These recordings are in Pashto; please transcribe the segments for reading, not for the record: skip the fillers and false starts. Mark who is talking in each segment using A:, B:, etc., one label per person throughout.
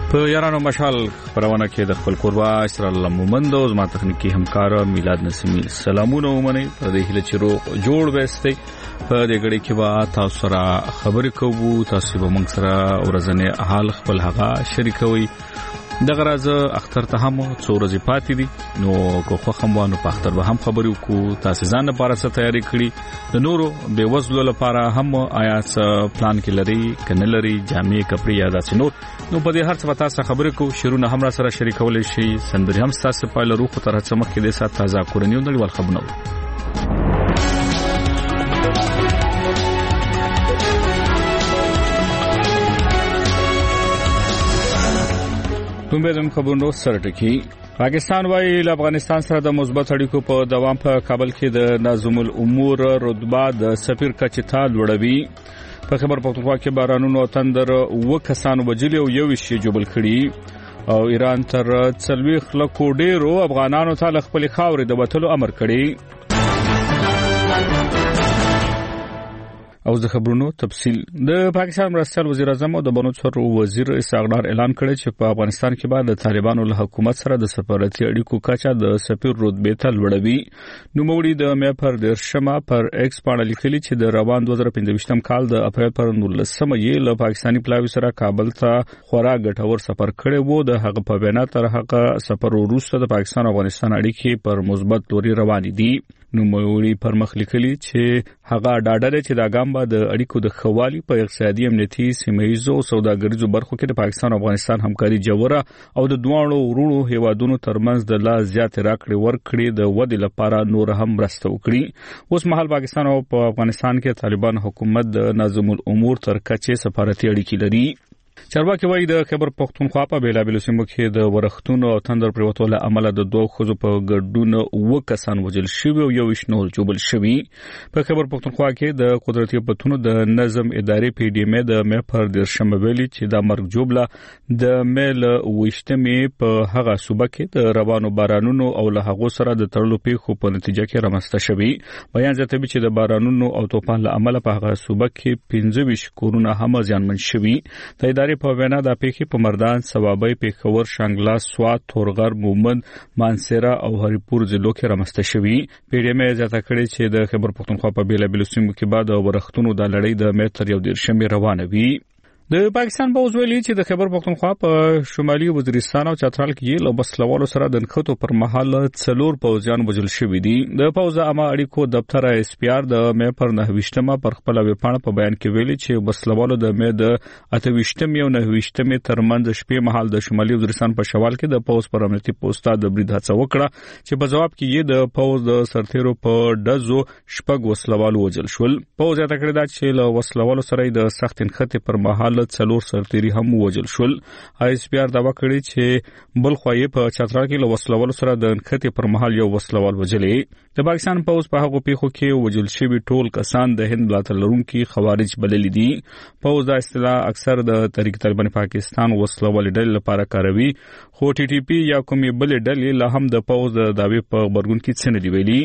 A: په یارانو مشال پرونه کې د خپل قربا اسرائیل مومند او زما تخنیکی همکار میلاد نسیمی سلامونه ومني په دې هله چې روغ جوړ وستي په دې غړي کې با تاسو سره خبرې کوو تاسو به موږ سره ورځنه حال خپل هغه شریکوي دغه راز اختر ته هم څو ورځې پاتې دي نو کو خموانو په اختر به هم خبرې وکړو تاسو ځان لپاره څه تیاری کړی د نورو به وزلو لپاره هم آیا څه پلان کې لري کنه لري جامې کپڑے یا داسې نور نو په دې هر څه تاسو خبرې کوو شروع هم را سره شریکول شي سندري هم تاسو په لرو خو تر څه مخکې د سات تازه کورنیو نړیوال خبرونه کومبه خبرونو سره ټکی پاکستان وايي له افغانستان سره د مثبت اړیکو په دوام په کابل کې د نظم الامور رتبه د سفیر کچتا لوړوي په خبر پختونخوا کې بارانونو تندر وکسانو وجلي او یو شی جوړل کړي او ایران تر 40 لکو ډیرو افغانانو ته خپل خاورې د وټلو امر کړي او د خبرونو تفصیل د پاکستان مرستیال وزیر اعظم او د بنوچر وزیر اسحاق اعلان کړی چې په افغانستان کې بعد د طالبانو له حکومت سره د سفارتي اړیکو کچا د سفیر رتبه ته لوړوي نو موري د مې پر درشمه پر ایکس باندې لیکلي چې د روان 2015 کال د اپریل پر 19 یې له پاکستاني پلاوی سره کابل ته خورا ګټور سفر کړی وو د هغه په بنا تر هغه سفر وروسته د پاکستان او افغانستان اړیکې پر مثبت لوري روان دي نو موري پر مخ لیکلي چې هغه ډاډه چې دا ګام به د اړیکو د خوالي په اقتصادي امنیتي سیمه‌ایزو سوداګریزو برخو کې د پاکستان او افغانستان همکاري جوړه او د دوه ورونو هیوادونو ترمنځ د لا زیات راکړې ورکړې د ودې لپاره نور هم مرسته وکړي اوس مهال پاکستان او افغانستان کې طالبان حکومت د نظم الامور تر کچې سفارتي اړیکې لري چارواکي وایي د خیبر پختونخوا په بیلابیلو سیمو کې د ورښتونو او تندر پریوتو له عمله د دوه خزو په ګډون وکسان وجل شوی او یو شنول جوړل شوی په خیبر پختونخوا کې د قدرتي پتونو د نظم ادارې پی ډی ام د مې پر درشمه ویلي چې د مرګ جوړله د میل وشتمې په هغه صوبه کې د روانو بارانونو او له هغه سره د تړلو پیښو په نتیجه کې رامنځته شوی بیان زیاتوي چې د بارانونو او طوفان له عمله په هغه صوبه کې 25 کورونه هم زیانمن شوی د ادارې په وینا د پیښې په مردان سوابي پیښور شانګلا سوات تورغر مومند مانسیرا او هریپور ضلعو کې رامنځته شوی پیډیم زیاته کړي چې د خیبر پختونخوا په بیلابیلو سیمو کې بعد ورښتونو د لړۍ د متر یو درشمې روانه وي د پاکستان په وزویلی چې د خیبر پختونخوا په شمالي وزیرستان او چترال کې له بسلوالو سره د نخښتو پر مهال څلور پوځیان وژل شوی دي د پوز عامه اړیکو دفتر اس پی آر د مې پر 9 پر خپل ویبپاڼه په بیان کې ویلي چې بسلوالو د مې د 28 او 29 ترمنځ شپې مهال د شمالي وزیرستان په شوال کې د پوز پر امنیتي پوسټا د برید هڅه وکړه چې په جواب کې یې د پوز د سرتیرو په دزو شپږ وسلوالو وژل شول پوز یې تکړه دا چې له وسلوالو سره د سخت نخښتې پر مهال څلور سرتیري هم وژل شول ایس پی آر داوا کړی چې بل خوایې په چترال کې له وسلوالو سره د نخښتې پر مهال یو وسلوال وژلې د پاکستان پوز په هغه پیښو کې وژل شوی ټول کسان د هند ملاتړ لرونکي خوارج بلل دي پوز د اصطلاح اکثر د طریق طالبان پاکستان وسلوال ډلې لپاره کاروي خو ټي ټي پی یا کومې بل ډلې له هم د پوز د داوی په خبرګون کې څه نه دی ویلي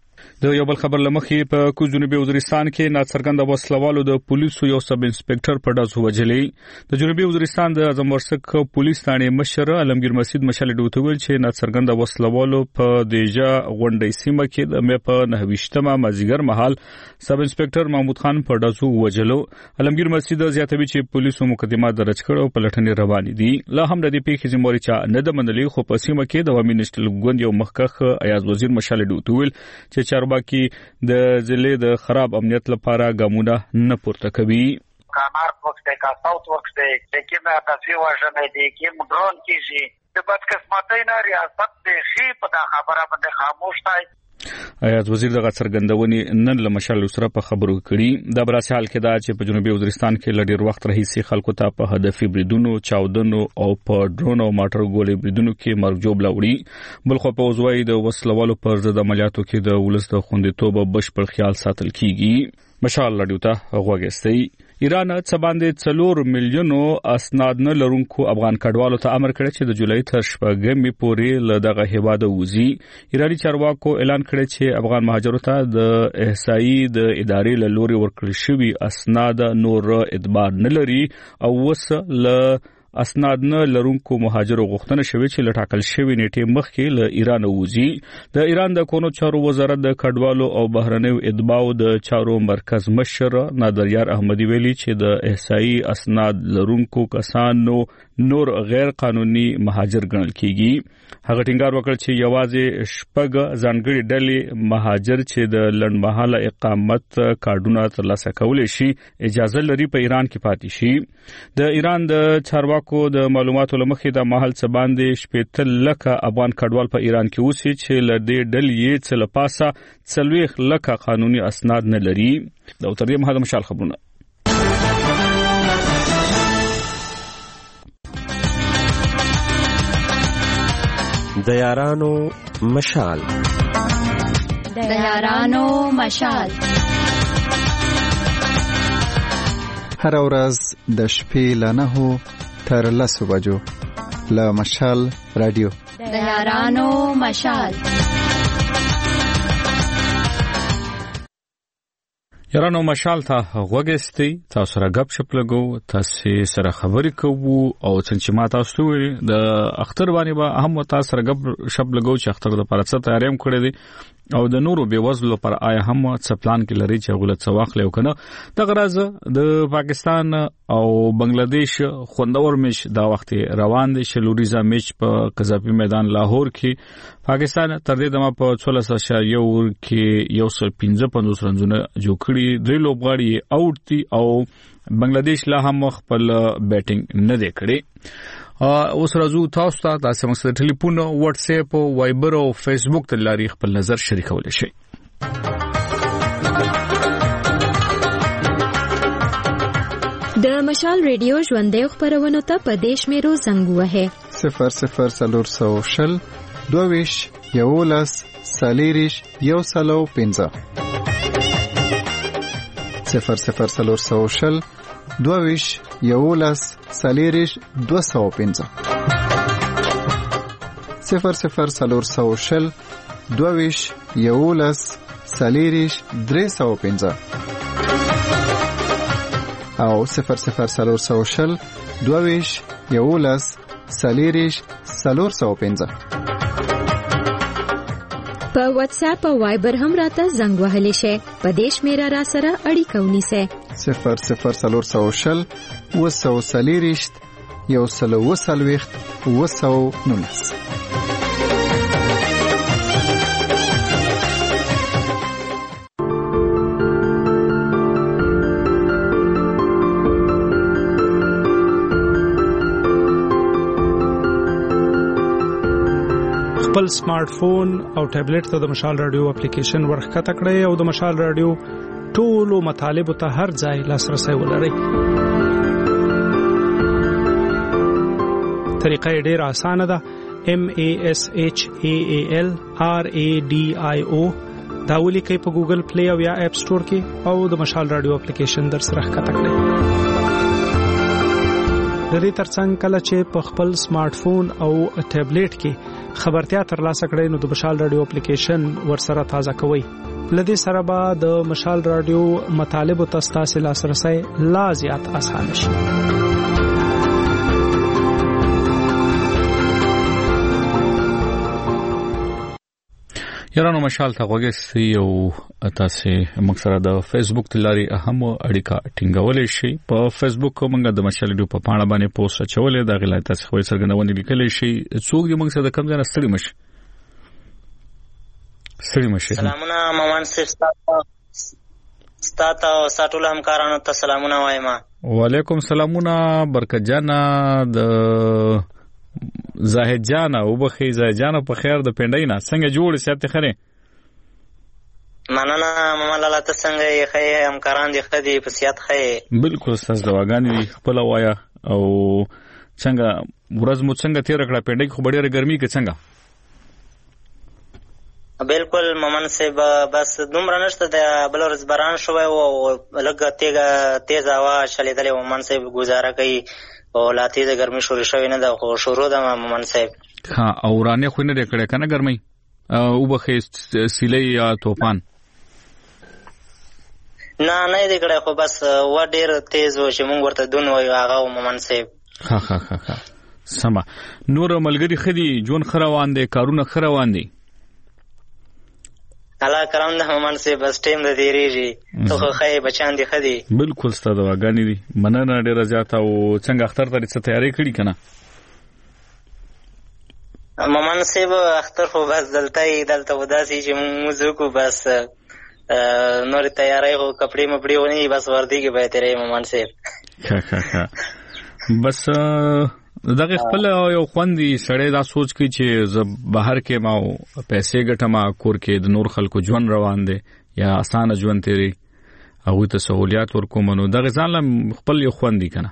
A: د یو بل خبر لمخې په کوز جنوبي وزیرستان کې ناڅرګند وسلوالو د پولیسو یو سب انسپکټر په داس وجلې د جنوبي وزیرستان د اعظم ورسک پولیس ثانې مشر علمگیر مسجد مشال ډوته ویل چې ناڅرګند وسلوالو په دیجا غونډې سیمه کې د مې په 29 مازیګر مهال سب انسپکټر محمود خان په داس وجلو علمگیر مسجد زیاتوي چې پولیسو مقدمات درج کړو او پلټنې روان دي لا هم د دې پیښې ذمہواری چا نه د منلې خو په سیمه کې د عوامي نشټل ګوند یو مخکخ ایاز وزیر مشال ډوته ویل چې چارواکي د ضلع د خراب امنیت لپاره ګامونه نه پورته کوي
B: کانار وخت کا ساوث وخت کې مې تاسو واژنې دي کې مډرون کیږي د بد قسمتۍ نه ریاست د شی په دا خبره باندې خاموش دی
A: ایاز وزیر دغه څرګندونې نن له مشال سره په خبرو کړي د براسي حال کې دا چې په جنوبي وزیرستان کې لډیر وخت رئیسي خلکو ته په هدفي بریدونو چاودنو او په ډرون او ماټر ګولې بریدونو کې مرګ جوړ لوړي بل خو په وزوي د وسلوالو پر ضد عملیاتو کې د ولست خوندیتوب بشپړ خیال ساتل کیږي مشال لډیو ته غوږستي ایران څه باندې 4 میلیونو اسناد نه لرونکو افغان کډوالو ته امر کړی چې د جولای تر 14 پورې له دغه هیواد وځي ایرانی چارواکو اعلان کړی چې افغان مهاجرو ته د احصایي د ادارې له لوري ورکړل شوی اسناد نور اعتبار نه لري او وس له اسناد نه لرونکو مهاجرو غوښتنه شوې چې لټاکل شوی نیټه مخکې له ایران وځي. د ایران د کونو چارو وزارت د کډوالو او بهرنیو اتباعو د چارو مرکز مشر نادریار احمدی ویلي چې د احصایي اسناد لرونکو کسانو نور غیر قانوني مهاجر ګڼل کیږي. هغه ټینګار وکړ چې یوازې شپږ ځانګړي ډلې مهاجر چې د لنډمهاله اقامت کارډونه ترلاسه کولای شي اجازه لري په ایران کې پاتې شي. د ایران د چارواکو د معلوماتو لمخې د ماحول څخه باندې 70 لکه افغان کډوال په ایران کې اوسي چې له دې ډلې څخه لپاسه 40 لکه قانوني اسناد نه لري. د اوتریم هدا مشال خبرونه.
C: د یارانو مشال
D: هر ورځ د شپې له 9 تر 10 بجو له مشال رادیو
E: د یارانو مشال.
A: یارانو مشال ته غوږستي تاسو سره غب شپ لګو تاسو سره خبرې کوو او څنګه ما تاسو د اختر باندې به هم تاسو سره غب شپ لګو چې اختر د پرڅه تیاریم کړی دي او د نورو بیوزلو پر آیا هم څه پلان کې لري چې غلط سواخ لیو کنه. د غرض د پاکستان او بنگلاديش خوندور میچ دا وخت روان دي. شلوریزا میچ په قذافي میدان لاهور کې پاکستان تر دې دمه په 16.1 کې 155 رنونه جوړ کړي. درې لوبغاړي اوټ دي او بنگلاديش لا هم خپل بیټینګ نه دی کړی. اوس راځو تاسو ته تاسو موږ سره ټلیفون واتس اپ او وایبر او فیسبوک ته لاري خپل نظر شریکولای شئ.
E: د مشال ریډیو ژوندې خبرونه ته په دیش میرو زنګ وهه
D: 00410 22 11 سالیریش یو سلو 15 00410 22 11 سالیریش 215 00410 22 11 سالیریش 315 او 00410 22 11 سالیریش 415.
E: په واتس اپ او وایبر هم راته زنګ وهلی شي. په دیش میرا را سره اړیکه ونیسه
D: 00410 وسو سالیریش یو سلو وسلويخت وسو نونس.
F: خپل سمارټ فون او ټابلیټ ته د مشال رادیو اپلیکیشن ورخته کړئ او د مشال رادیو ټولو مطالب ته هر ځای لاسرسي ولرئ. طریقه ډېره اسانه ده. MASHAAL RADIO دا ولیکئ په ګوګل پلی او یا اپ سٹور کې او د مشال رادیو اپلیکیشن در سره ښکته کړئ. د دې ترڅنګ کله چې په خپل سمارټ فون او ټابلیټ کې خبرتیا ترلاسه کړئ نو د مشال رادیو اپلیکیشن ورسره تازه کوئ. لدې سره به د مشال رادیو مطالب او تاسو لاسرسي لا زیات اسانه شي.
A: یارانو مشال ته غوږی او تاسو موږ سره د فیسبوک تلاري هم اړیکه ټینګولې شي. په فیسبوک موږ د مشال ډیو په پاڼه باندې پوسټ چولې د غلای تاسو خو سرګنونې لیکلې شي. څوک یې موږ سره د کم ځای ستړي مشه.
G: سلامونه مامان صاحب ستاسو او ساتول همکارانو ته سلامونه وایم.
A: وعلیکم سلامونه برکت جانا د زاهد جانا او بخي زاهد جانا په خیر د پنداینا څنګه جوړ سیات خره
G: مننه ماما لاله ته څنګه یې خې همکاران دي خدي په سیات خې
A: بالکل استاد دواګانی خپل وایا او څنګه ورځ مو څنګه تیر کړه پندای خو ډیره ګرمي کې څنګه
G: بالکل مامان صاحب بس دومره نشته د بل ورځ باران شوی او لګ تیز هوا چلیدلې مامان صاحب گزاره کوي او لاته د ګرمي شروع شوی نه د خو شروع د مامان صاحب
A: ها او رانه خو نه کړه کنه ګرمي او بخې سیلې یا طوفان
G: نه دې کړه خو بس و ډیر تیز و چې مونږ ورته دون وایو هغه مامان صاحب
A: ها ها ها ها سما نور ملګری خدي جون خروان دي کارونه خروان دي
G: الله کرام ده مامان سي بس ټیم د دیریږي ته خو خای بچان دي خدي
A: بالکل ستاسو واګانی دي مننه ډیره زیاته او څنګه اختر ته څه تیاری کړی کنه
G: مامان سي به اختر خو بس دلته وداسي چې موږ کو بس نور تیاری خو کپڑے مپڑے ونی بس وردی کې به تیرې مامان سي
A: بس دغه خپل یو خوندي سړی دا سوچ کوي چې ز بهر کې ما پیسې ګټم کور کې د نور خلکو ژوند روان دي یا اسانه ژوند تیری هغه ته سہولیات ورکوم نو دغه ځان خپل یو خوندي کنه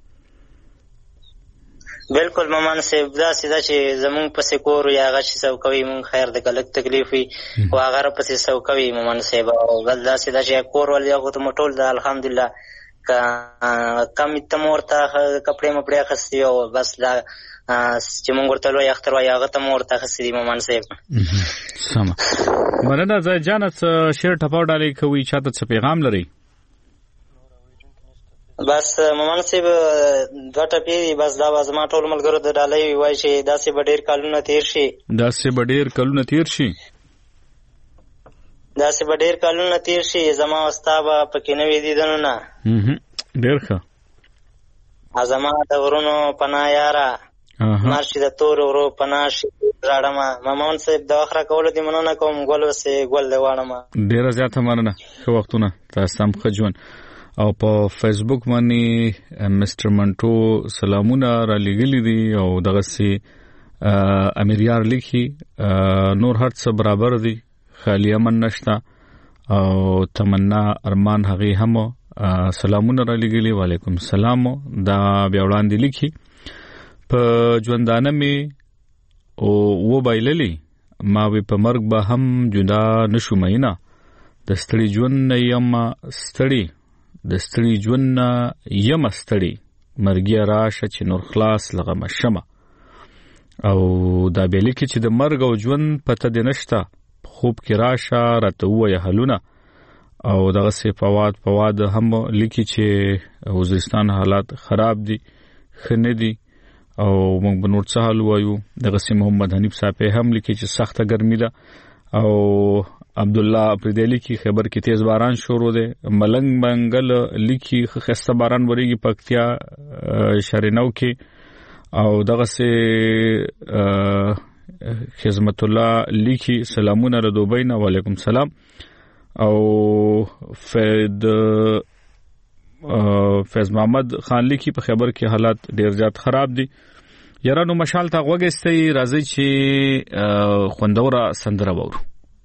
G: بالکل مامان سي دا سیده چې زمون پسې کور یا غش سو کوي مون خیر د کلک تکلیف وي او هغه پسې سو کوي مامان سي بل دا سیده چې کور ول یو ته مټول د الحمدلله کم تمورته کپڑے مپڑے خستي او بس لا چې مونږ ورته لوی اختر وای هغه تمورته خستي مامان صاحب
A: سم مننه زه جانت شیر ټپاو ډالې کوي چاته څه پیغام لري
G: بس مامان صاحب دوه ټپې بس دا وازما ټول ملګرو د ډالې وای شي داسې بډیر کالونه تیر شي دا سه ډیر کالونه تیر شي زما واستابه پکې نوې دیدنو نه
A: ډیر ښه
G: ازما د ورونو پنا یارا مارشي د تور ورو پنا شي راړم مامان صاحب د اخره کول دي مننه کوم ګل وسه ګل لواړم
A: ډیر زیاته مننه خو وختونه تاسو هم خجون او په فیسبوک باندې مستر منټو سلامونه را لګلی دي او دغه سي امیریار لیکي نور هر څه برابر دي خالی امن نشتا او تمنا ارمان هغه هم سلامونه را لګلی وعلیکم السلام دا بیا وړاندې لیکي په ژوندانه می او و بایللی ما وی په مرګ به هم جدا نشو مینا د ستړي ژوند یم ستړي مرګي راشه چې نور خلاص لغه مشمه او دا به لیکي چې د مرګ او ژوند پته د نشتا خوب کې راشه راته وایه حلونه او دغه سی فواد هم لیکي چې وزیرستان حالات خراب دي خنه دي او موږ به نور څه حل وایو دغه سی محمد حنیف صاحب هم لیکي چې سخته ګرمي ده او عبد الله پردیلی کی خبر کې تیز باران شروع ده ملنګ منګل لیکي خسته باران وريږي پکتیا شرینو کې او دغه سی خدمت الله لیکي سلامونه را دوبۍ نه وعلیکم سلام او فیض محمد خان لیکي په خبر کې حالات ډیر زیات خراب دي یارانو مشال تا غوګستې راځي چې خوندوره سندره وورو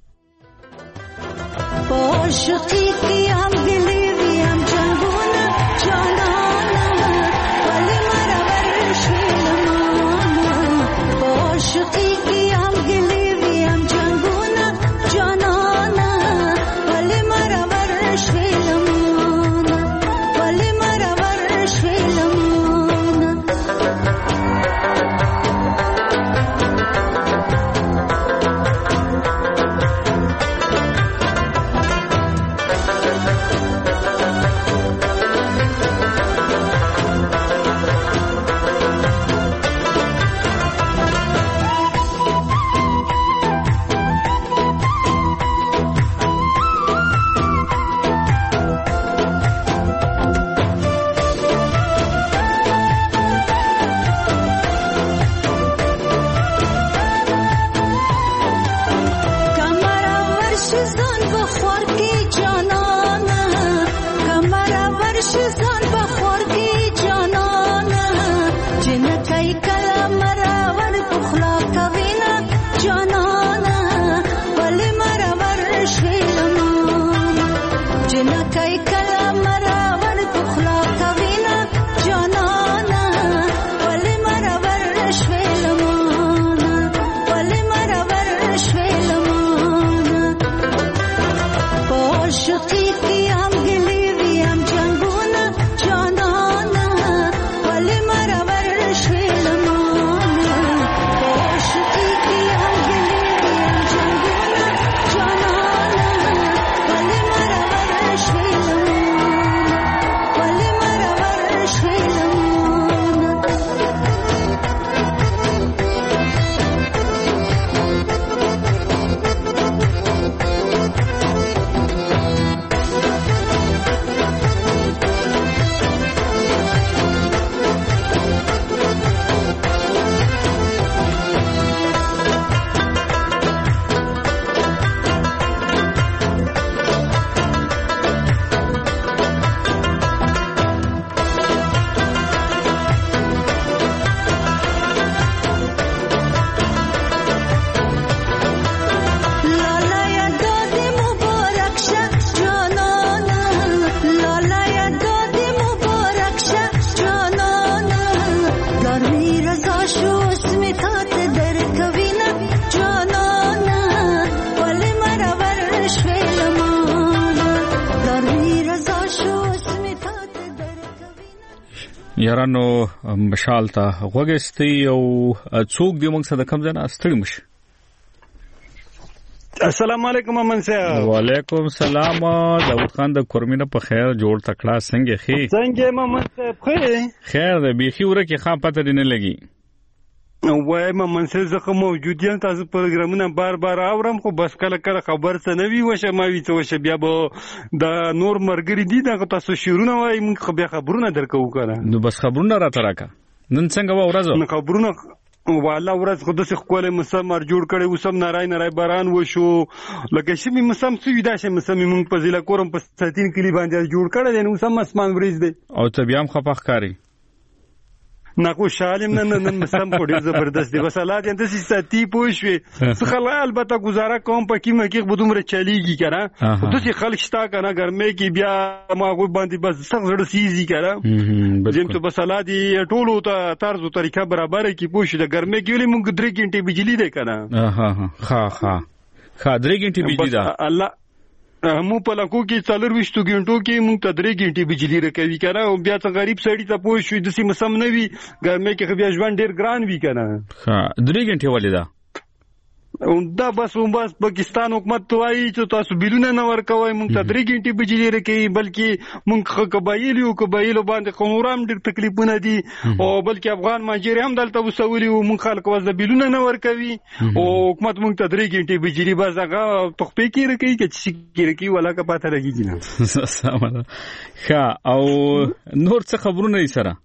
H: عاشقی کی هم دلی وی هم جنگونه جانانا ولی مرا ورشیلمانا عاشقی کی هم دلی وی هم جنگونه جانانا ولی مرا ورشیلمانا
A: یارانو مشال ته وګستي او څوک دی موږ سره کوم ځای ستړي مش.
I: السلام علیکم امن صاحب.
A: وعلیکم السلام. داود خان د کورمینه په خیر جوړ تکړه څنګه خي؟
I: څنګه امن صاحب
A: خیر د بيخي ورکه خام پته دینه لګي.
I: وای امن صاحب زه موجود یم، تاسو پروګرامونه بار اورم، خو بس کله خبر څه نه وی وشه ما وی څه وشه بیا به د نور مرګري دي دا تاسو شیرونه وای موږ بیا خبرونه درکو کنه.
A: نو بس خبرونه را تراکا نن څنګه و ورځو؟
I: نو خبرونه والله ورځ خو د څه کوله مسمر جوړ کړي وسم نارای باران وشو لکه شي مسم سوي دا شي مسم موږ په ضلع کورم په 3 کلی باندې جوړ کړي نو سم اسمان ورځ دی
A: او ته بیا هم خپخ کاری
I: نه کو شالم نن مسم په ډیر زبردست دی بس الله دې د ساتي پوښوي څه خلک البته گزاره کوم په کیمه کې بدومره چلیږي کنه د څه خلک شتا کنه ګرمه کې بیا ما غو باندې بس سخت زړه سيزي کنه زم ته بس الله دې ټولو ته طرز او طریقه برابر کې پوښي د ګرمه کې ولې موږ 3 غنټه بجلی ده کنه ها 3 غنټه بجلی ده الله مو په لکو کې 4 غنټو کې موږ ته 3 غنټې بجلی راکوي کنه او بیا ته غریب سړی ته پوه شو د سیمه سم نه وي ګرمه کې بیا ژوند ډیر ګران وي کنه.
A: ها 3 غنټې ولې ده
I: دا بس پاکستان حکومت توایي چې تاسو بیلونه نه ورکوي موږ ته 3 غنټې بجلی راکوي بلکې موږ قبایلو باندې قومرام ډیر تکلیفونه دي او بلکې افغان ماجر هم دلته وسولي او موږ خلک وځ بیلونه نه ورکوي او حکومت موږ ته 3 غنټې بجلی بس هغه تخپې کې راکوي چې څه راکوي ولا کا پاته لګي نه
A: سمه. ښه او نور څه خبرونه یې سره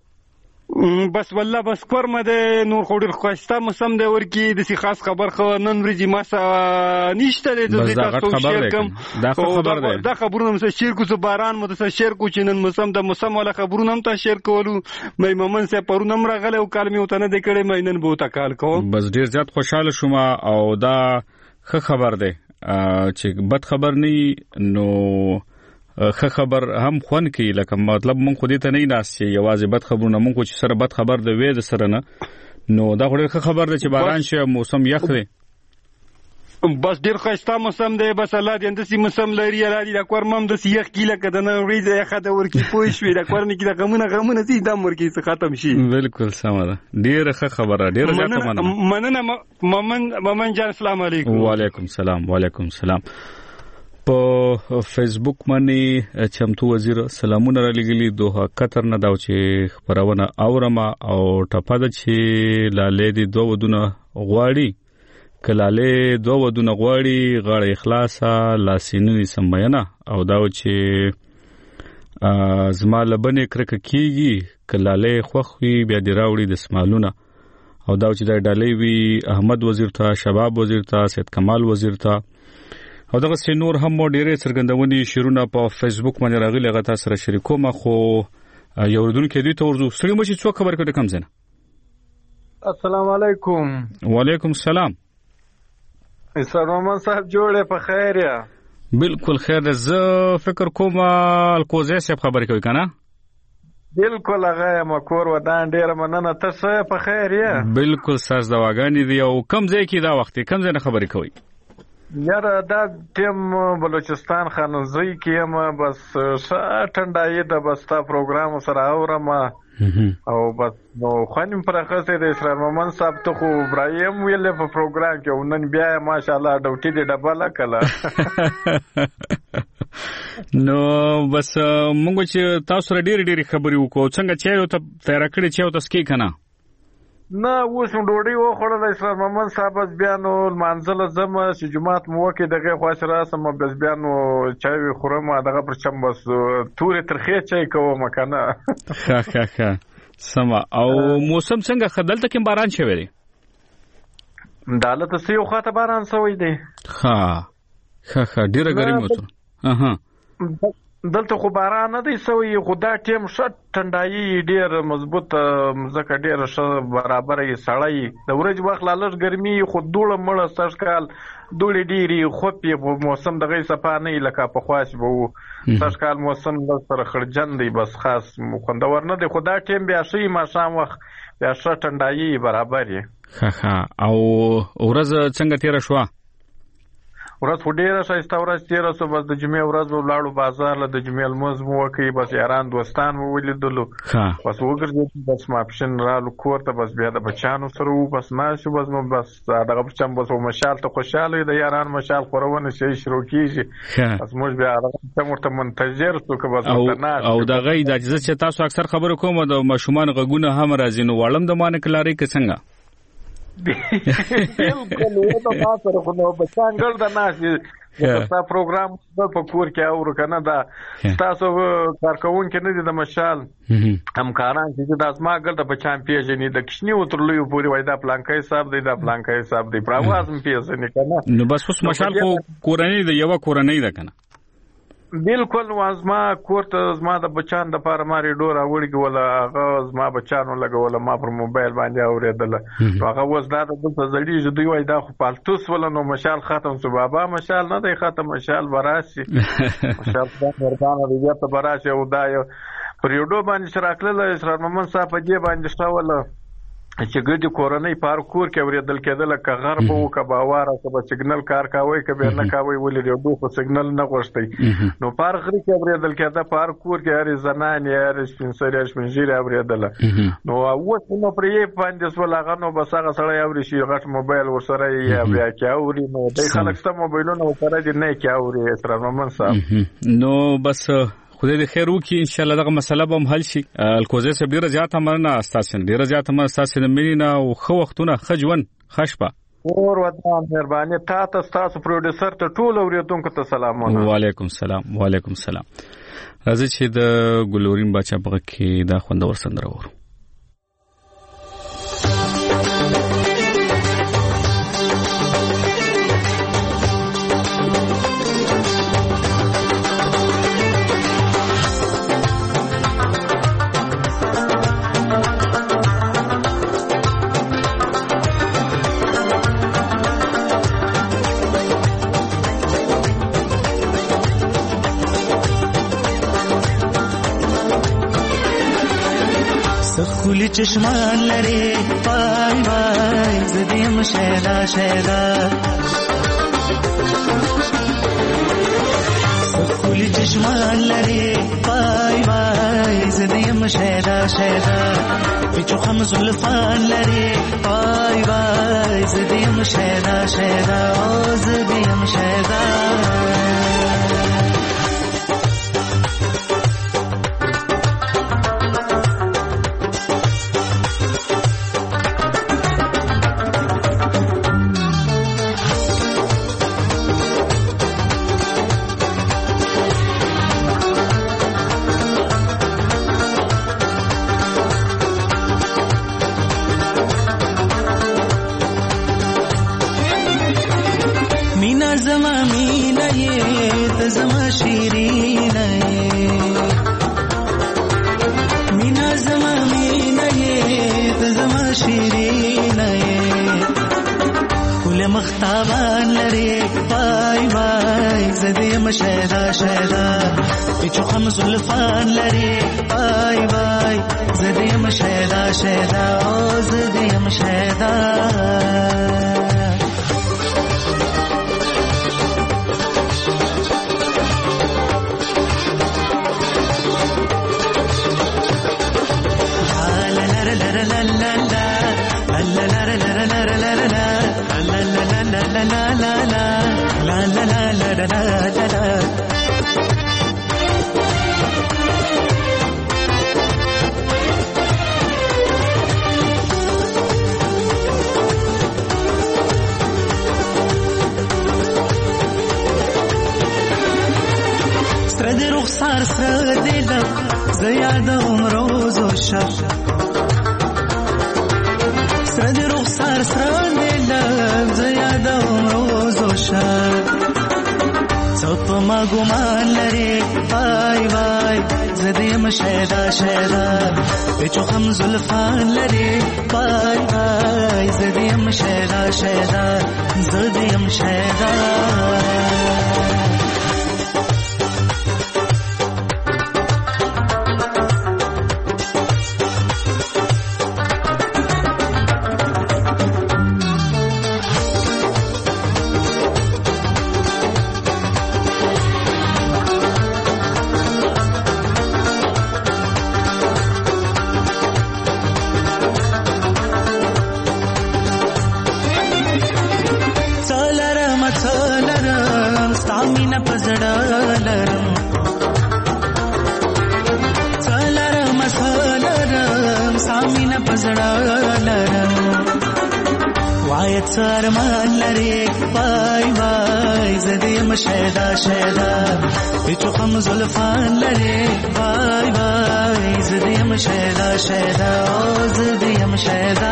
I: بس والله بس کورمه ده نور خو ډیر خوښته مسم ده ورکی د سی خاص خبر خو نن ورځي ما نشته د تاسو شیر کوم
A: دا خبر ده
I: دا خبرونه مس شیر کو څه باران مو د شیر کو چې نن مسم د مسم ولا خبرونه هم ته شیر کولو مې ممن سه پرونه مرغله او کلمه وتنه د کړي مې نن بوته کال کوم
A: بس ډیر زیات خوشاله شوم او دا خبر ده چې بد خبر نه نو خبر هم خون کی لکه مطلب مونږ خو دې ته نه ناس چې یوازې بد خبرونه مونږ چې سره بد خبر د وې د سره نه نو دا خو خبر ده چې باران شي موسم یخ دی
I: بس ډیر خسته موسم دی بس الله دې د سیمه سم لري لري دا کورمم د سیخ کیله کده نه ورې یخه د ورکی پوي شوې دا کورنه کې د غمونه سي د مرکی څخه ختم شي.
A: بالکل سم ده ډیر خبره ډیر زیاته
I: مننه ممن جان السلام علیکم.
A: وعلیکم السلام. وعلیکم السلام. په فیسبوک باندې چمتو وزیر سلامونه را لګلی دوه قطر نه داو چې خبرونه اورما او ټپه د چې لاله دي دوه ودونه غواړي کلاله دوه ودونه غواړي غاړه اخلاصه لاسینې سمبینا او داو چې زما لبنه کرک کیږي کلاله خوخوي بیا دی راوړي د اسمالونه او داو چې د ډالۍ وی احمد وزیر ته شباب وزیر ته سید کمال وزیر ته او دغه سينور هم ډېرې څرګندونې شیرونه په فیسبوک باندې راغلي غته سره شریکوم خو یو ردون کې دوی ته ورځو سړي مشي څو خبر کړه کم زنه.
J: السلام علیکم.
A: وعلیکم السلام.
J: سلام صاحب جوړه په خیر یا؟
A: بالکل خیر زه فکر کوم الکوزه صاحب خبر کوي کنه؟
J: بالکل هغه مکور ودان ډیر مننه تاسو په خیر یا؟
A: بالکل ساز دواګانی دی او کم ځای کې دا وخت کم ځای نه خبرې کوي.
J: یاره دا ټیم بلوچستان خانزوی کې ما بس ټنډای د بستا پروګرام سره اورم او بس نو خانم پرخصه د اسرار محمد صاحب ته خو ابراهيم ویل په پروګرام کې نن بیا ماشاءالله ډوټي دی ډبل کله
A: نو بس موږ چې تاسو سره ډېری خبرې وکړو څنګه چې ته تیار کړی چې تاسو کې کنه
J: نه اوس ډوډۍ وخوړل اسرار محمد صاحب بیا نو منزل زما چې جمعات مو کې دغه خاصه سم بس بیا نو چای خورم دغه پر چم بس تورې ترخه چای کوم کنه
A: ښه سما او موسم څنګه خدلته کې باران شوی دی
J: دالته سيو خاطه باران سوی دی
A: ښه ډیره ګرمي وته
J: دلته خو باران نه دی سوی خدا ټیم شټ ټنډای ډیر مضبوط مزکه ډیر برابرې سړی د ورځ وخت لالش ګرمي خو دوړه مړه سشکال دوړې ډیری خو په موسم دغه صفه نه لکه په خواش وو سشکال موسم سره خړجن دی بس خاص خوندور نه دی خدا ټیم بیا شي ما شام وخت بیا شټ ټنډای برابرې
A: او ورځ څنګه تیر شو
J: ورځ خو ډیره ښایسته ورځ تېره شوه. بس د جمعې ورځ به ولاړو بازار له د جمعې لمونځ مو وکړ، بس یاران دوستان مو ولیدلو، بس وګرځېدو، بس ماپښین رالو کور ته، بس بیا د بچیانو سره وو، بس ناست شو، بس نو بس دغه بچیان بس مشال ته خوشحاله وي، د یاران مشال خورونه شي شروع کېږي، بس موږ بیا هغه ورته منتظر شو که بس ورته ناست.
A: او دغه د اجازه چې تاسو اکثر خبرې کوم د ماشومان غږونه هم راځي، نو وړم د مانه کلاري که څنګه؟
J: بالکل و د ما سره خو نو بچان ګرځه ناست دا پروګرام په کور کې اورو کنه، دا تاسو کارکونکو نه دي د مشال همکاران چې د اسما ګرځه بچان پیژنې د کښنی وترلو پوری وای دا پلانکای صاحب دی، دا پلانکای صاحب دی، پراواز هم پیژنې کنه.
A: نو بس اوس مشال کو کورنۍ د یو کورنۍ ده کنه.
J: بالکل وازما کوړه زما د بچان د پاره ماري ډور اوړي ولا هغه زما بچانو لګول ما پر موبایل باندې اوریدل، هغه وزدا د زړی جوړي وای دا خو پالتوس ولا نو مشال ختم سو، بابا مشال نه دی ختم، مشال براسي مشال د مردان د یو ته براسي او دا یو پر یو ډو باندې شراکله اسرار محمد صاحب په دې باندې شاول چې ګډي کورنۍ پارکور کې اوریدل کېدل که غرب او که باواره که به سیګنل کار کاوي که به نه کاوي ولې یو دوه سیګنل نه غوښتي، نو پارغري کې اوریدل کېده پارکور کې هر زنان یا سپینسر شمنجيره اوریدل، نو اوس نو پرې باندې سولغه نو بس هغه سره اوري شي غټ موبایل ورسره یا بیا کې اوري، نو د خلک سم موبایلونه ورسره دي نه کې اوري اسرار محمد صاحب.
A: نو بس خدای دې خیر وکړي، ان شاء الله دغه مسله به هم حل شي. الکوزه سره ډیره زیاته مننه تاسو، ډیره زیاته مننه تاسو د مینه او خو وختونه خجون خشبه
J: اور ودان مهرباني تاسو پروډوسر ته ټول اوریدونکو ته سلامونه.
A: وعلیکم السلام. وعلیکم السلام. راځي چې د ګلورین بچا په کې دا خوندور سندره وره.
K: خولي چشمان لري پای وای زدیم شهدا شهدا، خولي چشمان لري پای وای زدیم شهدا شهدا، بچو خم زلفان لري پای وای زدیم شهدا شهدا، زدیم شهدا. مختابان لري پای وای زدیم شهدا شهدا، بچو خم زلفان لري پای وای زدیم شهدا شهدا، زدیم شهدا. سرد رخسار سرد دلم زیادم روز و شب، سرد رخسار سرد دلم زیادم روز و شب، صوت ما گمان لري وای وای زدیم شهدا شهدا، بچو خم زلفان لري وای وای زدیم شهدا شهدا، زدیم شهدا. مسالرم ستامینه پزړه لرم سالرم مسالرم ستامینه پزړه لرم وایت سرمان لري وای وای زدي مشهدا شهدا بچو خم زلفان لري وای وای زدي مشهدا شهدا زدي مشهدا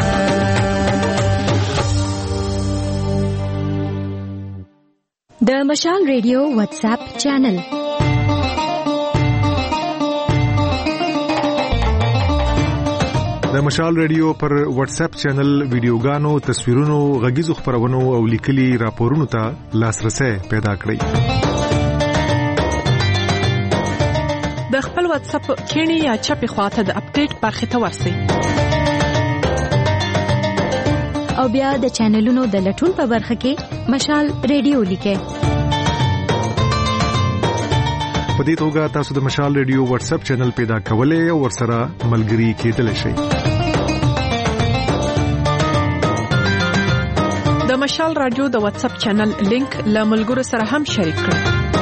E: د مشال ریډیو واتس اپ چینل
L: د مشال ریډیو پر واتس اپ چینل ویډیوګانو تصویرونو غږیزو خبرونو او لیکلي راپورونو ته لاسرسي پیدا کړئ
M: د خپل واتس اپ کینی یا چپی خواته د اپډیټ برخه ته ورسئ
E: او بیا د چینلونو د لټون په برخه کې مشال ریډیو لیکئ
L: په دې توګه تاسو د مشال ریډیو واتس اپ چینل پیدا کولای او ورسره ملګري کېدلی شئ
M: د مشال رادیو د واتس اپ چینل لینک له ملګرو سره هم شریک کړئ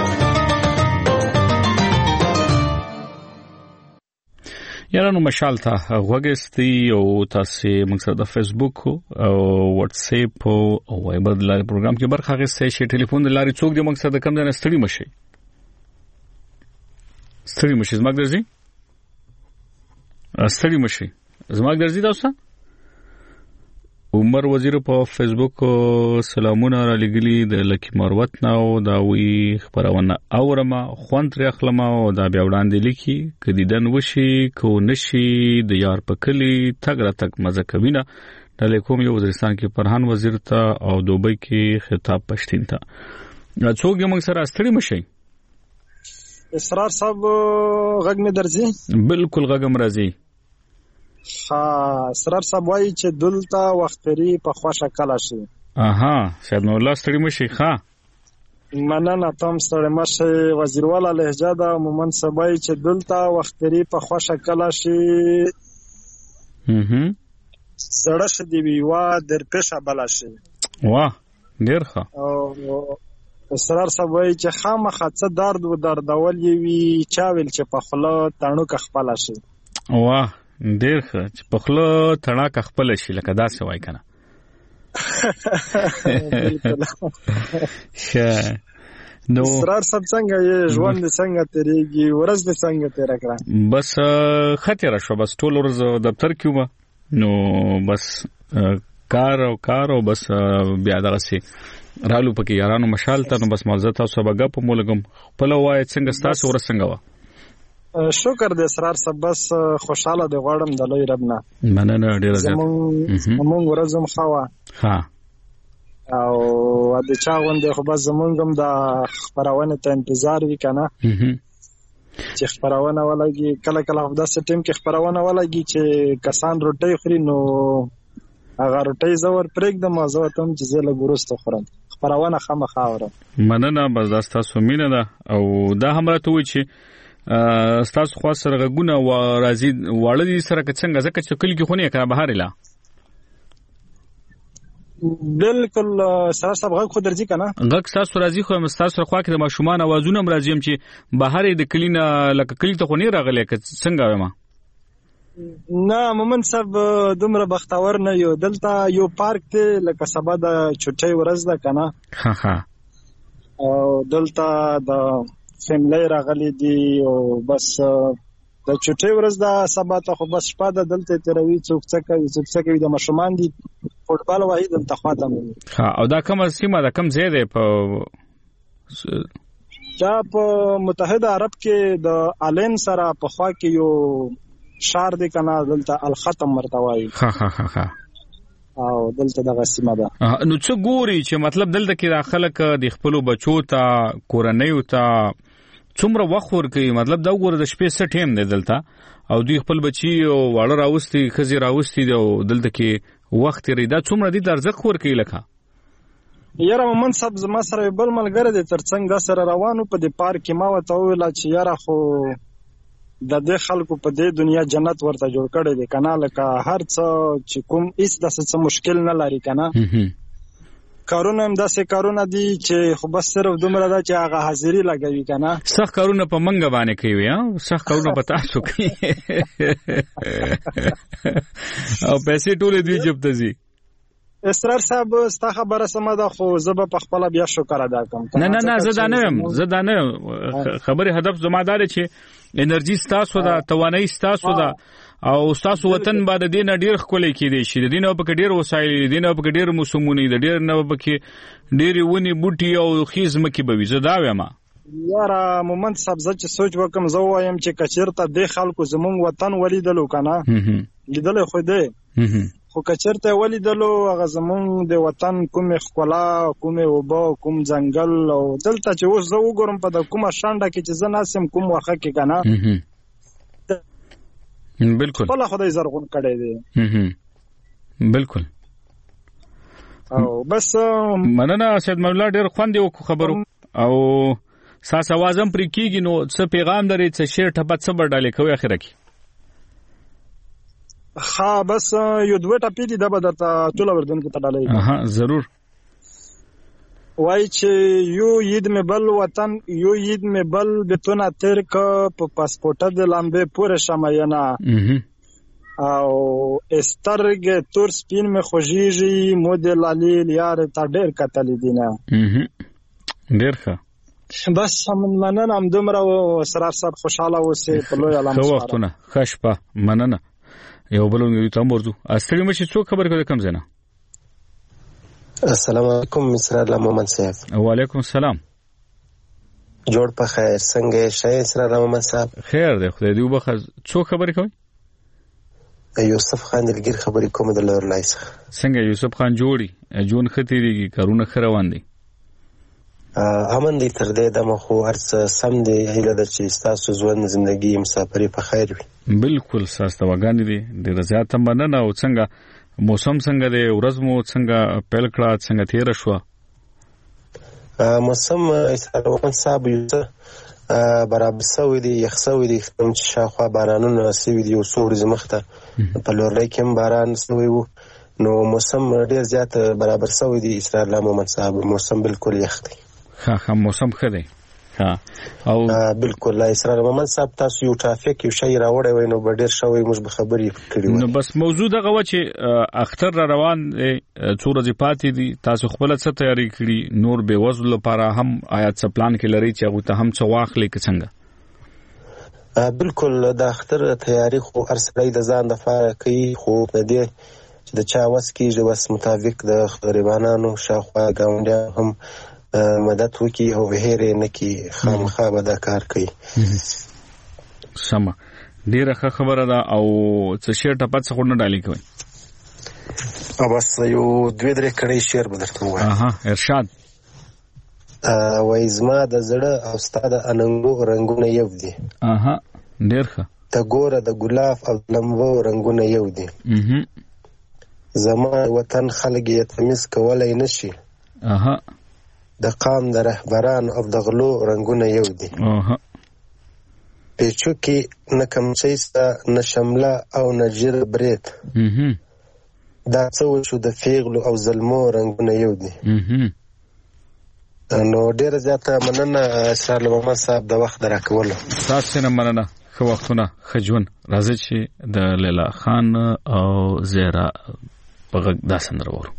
A: یارانو مشال ته غوږستي او تاسو موږ سره د فیسبوک او واتس اپ او وایبر د لارې پروګرام کې برخه اخیستئ شئ ټلیفون د لارې څوک د موږ سره د کم نه ستړي مشي زما درځي زما درځي تاسو عمر وزیر په فیسبوک سلامونه را لګلی د لکی مروت نو دا وی خبرونه اورما خوند ری اخلم او دا بیا وړاندې لیکي کدی دن وشي کو نشي د یار پکلی تګ را تک مزه کوینه د لیکوم یو وزیرستان کې فرحان وزیر ته او دوبۍ کې خطاب پښتین ته څوک موږ سره استړي مشي
N: اسرار صاحب غږ می درځي
A: بالکل غږم راځي
N: اسرار صاحب وایي چې دلته وختري په خوښه کلا شي
A: شاید نو الله ستړي مشي
N: مننه تم ستړي مشي وزیروالا لهجه دا مومن سبای چې دلته وختري په خوښه کلا شي زړه شدي وی وا در پېښه بلا شي
A: واه ډیر ښه
N: اسرار صاحب وایي چې خامخا څه درد و دردول وي چا ویل چې په خوله تڼوک خپل شي
A: واه ډیر ښه چې په خوله تڼاک خپل شي لکه داسې وای کنه
N: نو اسرار صاحب څنګه یې ژوند څنګه تیریږي ورځ څنګه تیر کړه
A: بس خطر شو بس ټول ورځ دفتر کې و نو بس کار او بس بیا دغه سي رالو پکې یارانو مشال ته نو بس مالزه تاسو بګه په مولګم خپل وای څنګه تاسو ور څنګه و
N: شکر دې اسرار صاحب بس خوشاله دې غواړم د لوی رب نه
A: مننه ډیر زیات
N: موږ ورځم خوا او د چا غونډه خو بس زمونږم د خبرونه ته انتظار وکنه چې خبرونه ولګي کله کله په داسې ټیم کې خبرونه ولګي چې کسان روټي خوري نو هغه روټي زور پرېږدم زه ته چې زه له ګورست خورم خبرونه خامخا اورم
A: مننه بس تاسو مینه ده او دا هم راته وي چې تاسو خو سره غونه و راځي وړلې سره څنګه ځکه چې کلی کې خونی کړه بهر لا
N: بالکل سره سب غږ خو درځي کنه
A: غږ تاسو راځي خو تاسو خو کې د ماشومان اوازونه راځي چې بهر د کلینا لکه کلی ته خونی راغلی څنګه وایم
N: نه مومن صاحب دومره بختور نه یو دلته یو پارک ته لکه سبا د چټي ورځ ده کنه او دلته د فیملی راغلي دي او بس د چټي ورځ ده سبا ته خو بس شپه ده دلته تروي څوک څه کوي د مشومان دي فوټبال وایي دلته خواته
A: او دا کوم سیمه ده کم ځای ده په
N: متحده عرب کې د الین سره په خوا کې یو شار دی کنه دلته الختم مرتوي او دلته دغه سیمه ده
A: نو څه ګوري چې مطلب دلته کې داخله ک د خپل بچو ته کورنۍ ته څومره وخت ورکوي مطلب دا وګوره د شپې څه ټیم دی دلته او دوی خپل بچي او واړه راوستي خزي راوستي او دلته کې وخت لري دا څومره دي درځخ ورکوي لکه
N: یاره مومن صاحب زما سره بل ملګری دی ترڅنګ دا سره روانو په دې پارک کې ما وته ویل چې یاره خو د دې خلکو په دې دنیا جنت ورته جوړ کړی دی کنه لکه هر څه چې کوم هیڅ د څه مشکل نه لري کنه کارونه هم داسې کارونه دي چې خو بس صرف دومره ده چې هغه حاضري لګوي کنه.
A: سخت کارونه په منګه باندې کوي ها، سخت کارونه په تاسو کوي او پیسې ټولې دی جب ته زی.
N: اسرار صاحب ستا خبره سمه ده خو زه به په خپل بیا شکر ادا کوم.
A: نه زه دا نه خبره هدف زما دا چې انرژي ستاسو ده، توانایي ستاسو ده او ستاسو وطن بعد دینه ډیر خولې کېدی شي. د دینه په کې ډیر وسایل، دینه په کې ډیر موسمونه، د ډیر نه په کې ډیر ونی بوټي او خیز مکه به زه دا وایم.
N: یاره مومند صاحب زه چې سوچ وکم زه وایم چې کچرته د خلکو زمونږ وطن ولیدلو کنه لیدل خو دې خو کچرته ولیدلو هغه زمونږ د وطن کومه ښکلا، کومه وبا، کوم ځنګل او دلته چې اوس زه وګورم په د کومه شانډه کې چې زه ناسم کوم وخت کې کنه
A: بالکل
N: خپل خدای زرغون کړی دی.
A: بالکل
N: او بس
A: مننه سید مولا ډیر خوند یو خبرو او ساس اوازم پر کیږي نو څه پیغام لري، څه شعر ټپه څه بډاله کوي اخره کې.
N: ها بس یو دوه ټپې دي د بدرته ټول وردن کې تډاله.
A: ضرور
N: وای چې یو عید می بل وطن، یو عید می بل بتونه تر ک په پاسپورت د لامبه پوره شماینا او استرګ تور سپین می خوږیږي مود لالیل یار تا ډیر کتل دینه.
A: ډیر ښه
N: بس مننه هم دومره اسرار صاحب خوشاله اوسې په لوی علامه.
A: خو وختونه خشپه مننه. یو بلون یو تم ورځو استری مشي څو خبر کوي کم زنه.
O: السلام علیکم مصر الله محمد صاحب.
A: وعلیکم السلام.
O: جوړ په خیر څنګه شې سره الله محمد صاحب؟
A: خیر دی خدای دې وبخ. څو خبرې کوي؟
O: یوسف خان دلګر خبرې کوم د لور لایس.
A: څنګه یوسف خان جوړي جون خطرېږي کارونه خروان دي؟
O: امن دي تر دې دمه خو ارڅ سم دي هیله د چې تاسو ژوند ژوندۍ مسافرې په خیر وي.
A: بالکل ساسته وګانی دي ډیر زیات مننه. او څنګه موسم څنګه دی، ورځ مو څنګه پیل کړه، څنګه تیر شو؟
O: موسم اسلام صاحب یو برابر سوي دي، یخ سوي دي، کوم چې شاخوا بارانونه سوي دي او څوړ زمخته په لورلای کې باران سوي وو نو موسم ډیر زیات برابر سوي دي. اسلام محمد صاحب موسم بالکل یخ دی.
A: ها موسم ښه دی.
O: او بالکل اسرار محمد صاحب تاسو یو ټرافیک یو شی راوړی وای نو ډیر شوی موږ به خبرې کړې
A: نو بس موضوع دغه و چې اختر را روان څو ورځې پاتې دي، تاسو خپل څه تیاری کړی، نور به وزن لپاره هم آیا څه پلان کې لري چې هغه ته هم څه واخلې که څنګه؟
O: بالکل د اختر تیاری خو هر سړی د ځان لپاره کوي، خو د دې چې د چا وس کېږي بس مطابق د غریبانو شاوخوا ګاونډیان هم مدد وکي او هېرې نه کی خامخا به دا کار کوي.
A: سمه ډیره ښه خبره ده. او څه شعر ټپه څه خو نه ډالۍ کوئ؟
O: بس یو دوې درې کړۍ شعر به درته ووایم.
A: ارشاد.
O: وایي زما د زړه او ستا د اننګو رنګونه یو دي.
A: ډیر ښه.
O: ته ګوره د ګلاب او لمبو رنګونه یو دي. زما وطن خلک یې تمیز کولی نشي. د قام د رهبرانو او د غلو رنګونه یو دي. پیچوکې نه کمچۍ سته نه شمله او نه ژیر برید. دا څه وشو د پیغلو او زلمو رنګونه یو دي. نو ډېره زیاته مننه اسرار محمد صاحب د وخت راکولو.
A: تاسو نه مننه. ښه وختونه ښه ژوند. راځئ چې د لیلا خان او زیرا په غږ دا سندره واورو.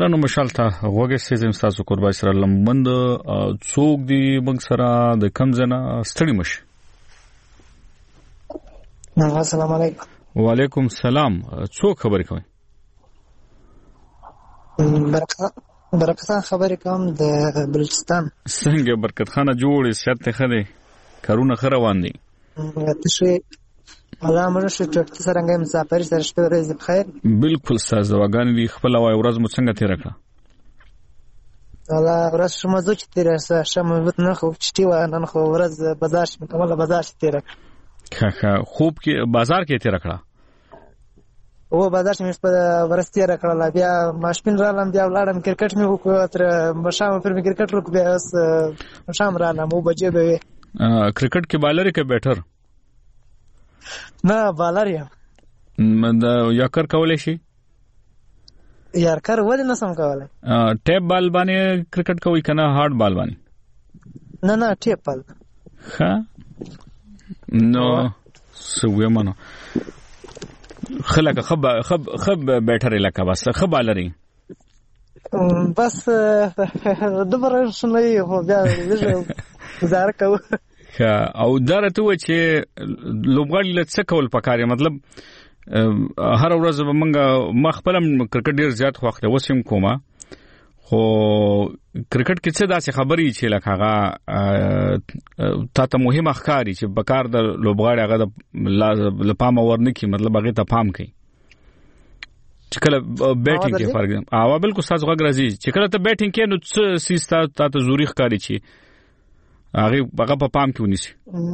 A: نو مشال ته وګه سیزم تاسو قربای سره لمبند څوک دی موږ سره د کم زنه ستړي مش.
P: السلام علیکم.
A: وعلیکم السلام. څوک خبرې کوي؟
P: برکت خبرې کوم د بلوچستان.
A: څنګه برکت خانه جوړې شرط خدي کارونه خروان دي؟
P: تشوي الله مړ شو ټټ څنګه مسافر سره شپه ورځ بخیر.
A: بالکل ساز واغان دي خپل وای ورځ مو څنګه تیر کړه؟
P: الله ورځ شمه زو چې تیر شمه وت نه خو چټي و نن خو ورځ بازار شمه کومه بازار تیر کړه.
A: خوب کې بازار کې تیر کړه؟
P: او بازار شمه په ورځ تیر کړه. بیا ماشپین رالم بیا ولاړم کرکټ مې وکړ تر مشام پر مې کرکټ وکړ بیا مشام رالم او بجې به
A: کرکټ کې بالر کې بیټر؟
P: نه بالر یم.
A: دا یاکر کولای شي؟
P: یاکر ولې نه سم کولای؟
A: ټیپ بال باندې کرکټ کوي کنه هارد بال باندې؟
P: نه ټیپ بال.
A: ها نو سوې مانو خلک خب بیٹر علاقہ بس خب بالري
P: بس دبر شنو یو بیا گزار کو
A: او درته و چې لوبغاړي لڅ کول پکاره مطلب هر ورځ موږ مخبلم کرکټ ډیر زیات خوښه وسیم کومه خو کرکټ کې څه داسې خبري چې لکه تا ته مهمه ښکاری چې بکار د لوبغاړي هغه د پام ورنه کی مطلب هغه ته پام کوي چې کله بیټینګ کې فرق او بالکل ساز غږ راځي چې کله ته بیټینګ کې نو څه سیستا ته زوري ښکاری چې هغه په پام کې ونیسي.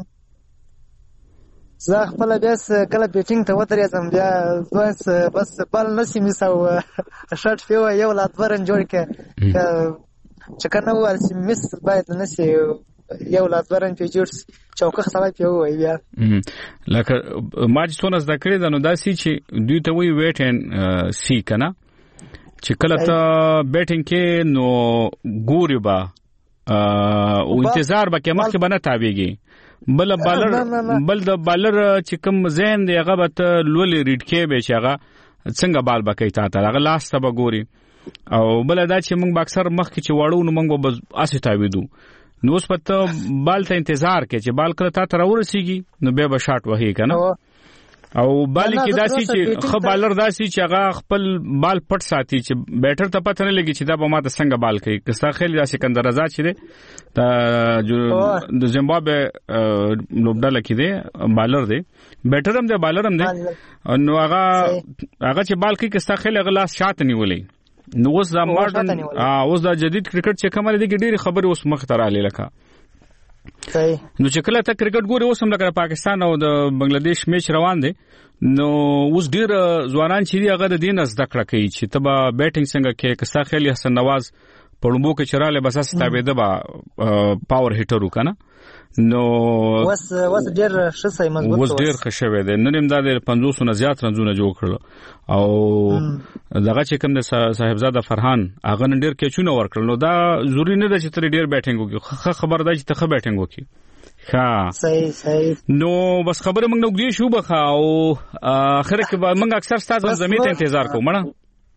P: زه خپل بیا کله بیټینګ ته ودرېدم بیا بس بال نسی میسو شاټ پیو یو لات ورن جوړ کې چې کنه وال چې مس باید نسی یو لات ورن په جوړ چوکه خلاص پیو وای بیا
A: لکه ما چې څونه زده کړی دا نو داسي چې دوی ته وی ویټ ان سی کنه چې کله ته بیټینګ کې نو ګوري با او انتظار به کې مخکې بنه تابېږي بل د بالر چې کوم ذهن دی هغه به لولې ریډ کې به چې هغه څنګه بال بکې تا ته هغه لاس ته به ګوري او بل دا چې موږ اکثر مخکې چې واړو نو موږ به اسې تاویدو نو اوس پته بال ته انتظار کې چې بال کله تا ته راورسیږي نو به شاټ وهي کنه او بال کې داسي چې خو بالر داسي چې هغه خپل بال پټ ساتي چې بیټر ته پته نه لګي چې دا به ماته څنګه بال کوي کستا خېل داسي کندر رضا چې دا د زیمبابوے لوبډاله کې دی بالر دی بیټر هم دی بالر هم دی نو هغه چې بال کوي کستا خېل هغه لاس شاته نیولې نو اوس دا ماډرن اوس دا جدید کرکټ چې کومه دي ډېری خبرې اوس مخ ته رااله لکه نو چې کله ته کرکټ ګوري اوس هم لکه پاکستان او د بنگلاديش میچ روان دي نو اوس ډیر ځوانان چې دی هغه د دین زده کړه کوي چې تبا بیټینګ څنګه کې کستا خېلی حسن نواز پړمبو کې چراله بس اساس تابع ده پاور هیټر وکنه نو
P: وس ډیر شسای مضبوط
A: وس ډیر خښوي دي نن هم د 500 نه زیات رنزونه جوړ کړل او دغه چې کوم د صاحبزاده فرحان هغه نن ډیر کېچونه ورکړل نو دا ضروری نه ده چې تر ډیر بیټینګ وکړي خبر ده چې ته بیټینګ وکړي ها
P: صحیح
A: نو بس خبره موږ نو دې شو بخا او اخر کې موږ اکثر ستاسو زمينه ته انتظار کوو مړه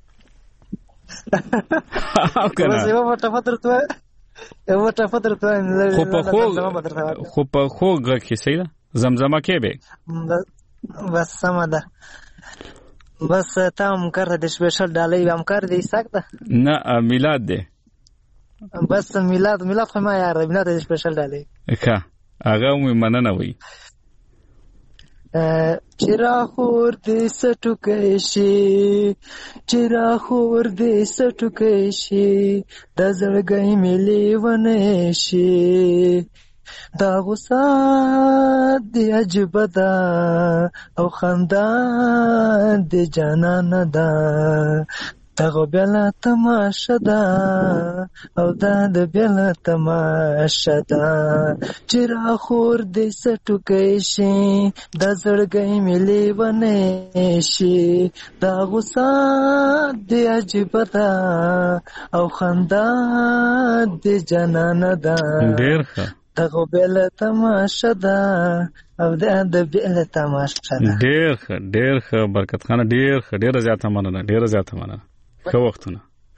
A: او کنه
P: یو وټه فترته
A: خو په خوګ کې سیده زمزمه کې به
P: بس سمده بس تام کار د سپیشل ډالۍ هم کار دی سکته
A: نه میلاد دی
P: بس میلاد خو ما یار میلاد د سپیشل ډالۍ
A: ښه هغه مې مننه وي
P: چرا خور دې سټوکې شي د زړګي ملي ونه شي دا غصه دې عجب ده او خندا دې جانان ده دغه بلا تماشا ده او دا د بلا تماشا ده چې را خور دې سټوکې شي د زړګي ملي ونه شي دا غصه دې عجب ده او خندا دې جانان ده
A: ډېر ښه
P: دغه بلا تماشا ده او دا د بلا تماشا ده
A: ډېر ښه برکت خان ډېر زیاته مننه ښه وختونه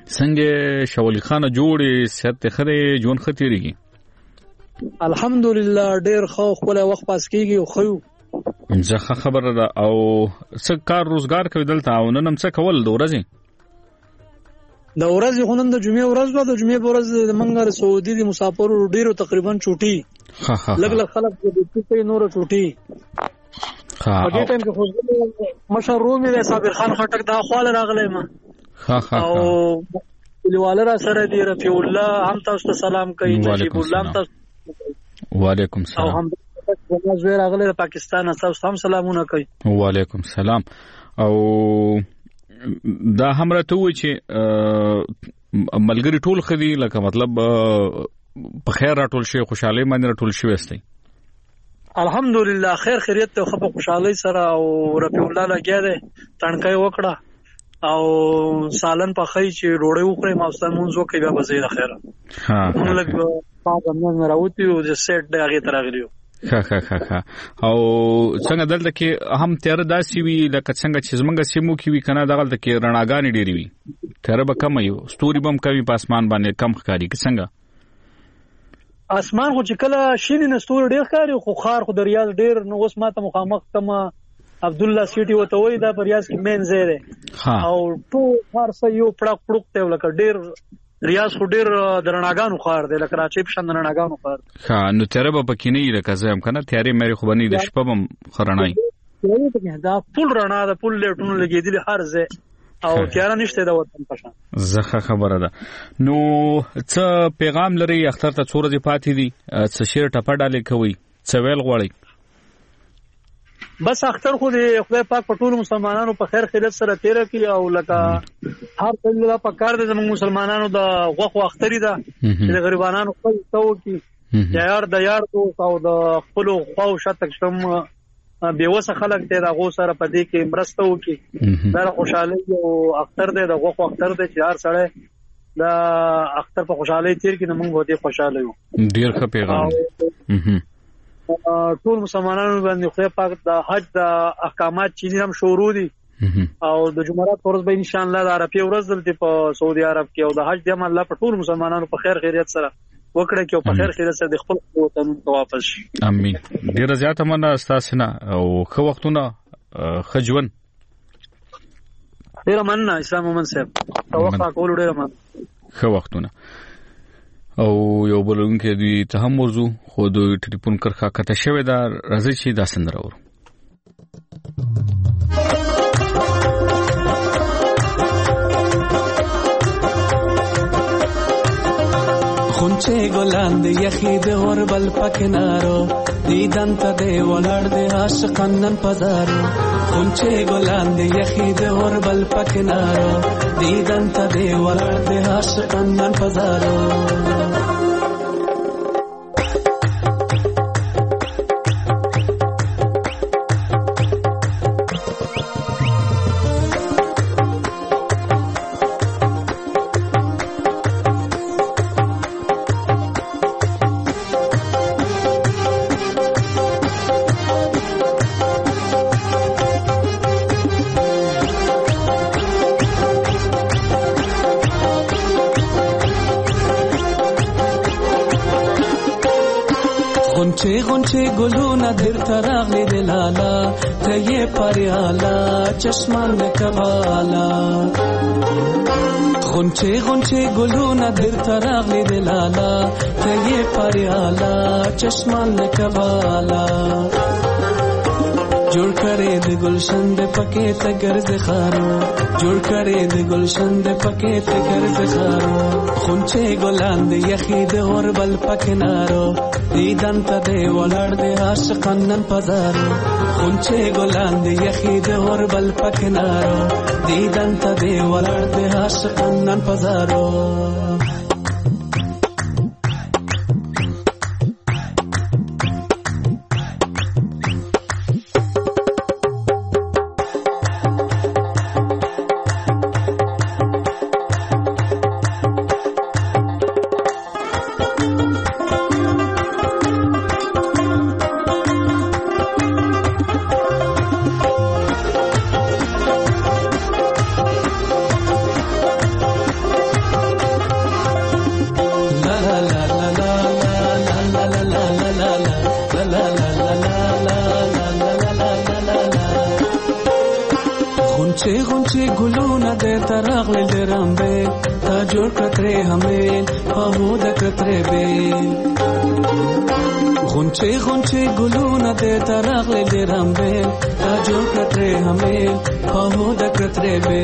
A: څنګه شولي خان جوړې صحت خره جون ختيريږي؟
Q: الحمدلله ډېر خو خپل وخت پاس کیږي او خو
A: ځکه خبره ده. او څه کار روزګار کوي دلته او نن هم څه کول د ورځې
Q: خونم د جمعې ورځ ده. د جمعې ورځ د منګر سعودي دي مسافر ډیرو تقریبا چوټي لګ خلک د دې نور چوټي په دې ټیم کې خو مشر رومي د صابر خان خټک دا خپل راغلی ما او لیواله را سره دی رفیع الله هم تاسو ته سلام کوي. نجیب الله هم تاسو
A: وعلیکم سلام.
Q: او هم زوی راغلی پاکستان تاسو هم سلامونه کوي.
A: وعلیکم سلام. او دا هم راته وای چې ملګری ټول خدي لکه مطلب په خیر راټول شي خوشاله باندې راټول شي وستي؟
Q: الحمدلله خیر خیریت ته خو خوشاله سره او رفیع الله لګیا دی تڼکای وکړه او سالن په خی چې روړې وکړې ماستان مونږ وکړې بیا به زیاده خیره موږ لګ پاګ موږ راوتی او د سیټ دی هغه تر غلیو
A: او څنګه دلته کې هم تیر داسي وی لکه څنګه چې زمونږ سیمو کې وی کنه دغه کې رڼاګانې ډېری وی تیر به کم یو ستوري بم کوي په اسمان باندې کم ښکاری کې څنګه
Q: اسمان خو چې کله شینې نستور ډېر ښکاری خو خار خو د ریاض ډېر نو اوس ماته مخامخ کما عبد الله سیټي وته وای دا په ریاض کې مین ځای دی او ټول خار سه یو پړق ته لکه ډېر ریاض خو ډېر درناګانو خار دی لکه راچې په شان درناګانو خار.
A: نو تیرې به پکې نه لکه زم کنه تیارې مې خو باندې د شپه بم خرنای
Q: دا پول رڼا د پول لټونو لګېدل هر ځای او تیار نشته د وطن په شان.
A: زخه خبره ده. نو څه پیغام لري اختر ته څوره دی پاتې دي څه شیر ټپه ډالې کوي څه ویل غواړي؟
Q: بس اختر خو دې خدای پاک په ټول مسلمانانو په خیر خیرت سره تیر کړي او لکه هر څه په کار دي زموږ مسلمانانو د غوخو اختری ده چې غریبانو خپل تو کی یار د یار او د خپل خو شته شم بیوسه خلک ته د غو سره په دې کې مرسته وکي دا خوشاله او اختر دې د غوخو اختر دې چې هر سره د اختر په خوشاله تیر کې موږ به خوشاله یو.
A: ډیر ښه پیغام
Q: ټول مسلمانانو باندې خو پاک د حج د احکامات چې هم شروع دي او د جمعرات ورځ به ان شاء الله د عرفه ورځ دلته په سعودي عرب کې او د حج د الله په ټول مسلمانانو په خیر خیریت سره وکړه کې او په خیر خیریت سره د خپل وطن ته واپس شي.
A: امين. ډیر زیاته مننه تاسو نه او خو وختونه خجون
Q: ډیر مننه اسلام مومن صاحب توقع کول ډیر مننه
A: خو وختونه او یو بلون کې دوی ته هم موضوع خو دوی ټلیفون کرخه کته شوی دا راځي چې دا سندره ورو
R: خونچه ګلان د یخې د اوربل پکنارو دیدن ته دی ولړ د عاشقان نن پزارو خونچه ګلان د یخې د اوربل پکنارو دیدن ته دی ولړ د عاشقان نن پزارو غونچه ګلونه در تراغلی د لالا ته یې پریالا چشمان کوالا غونچه ګلونه در تراغلی د لالا ته یې پریالا چشمان کوالا جوړ کړې د گلشن د پکې ته ګرځ خارو جوړ کړې د گلشن د پکې ته ګرځ خارو خونچه ګلان د یخې د اوربل پکنارو دیدن ته دی ولړ د عاشقان نن پزارو خونچه ګلان د یخې د اوربل پکنارو دیدن ته دی ولړ د عاشقان نن پزارو غونچه غونچه ګلونه د ترغل درمبه تا جوړ کتره همې په هود کتره به غونچه غونچه ګلونه د ترغل درمبه تا جوړ کتره همې په هود کتره به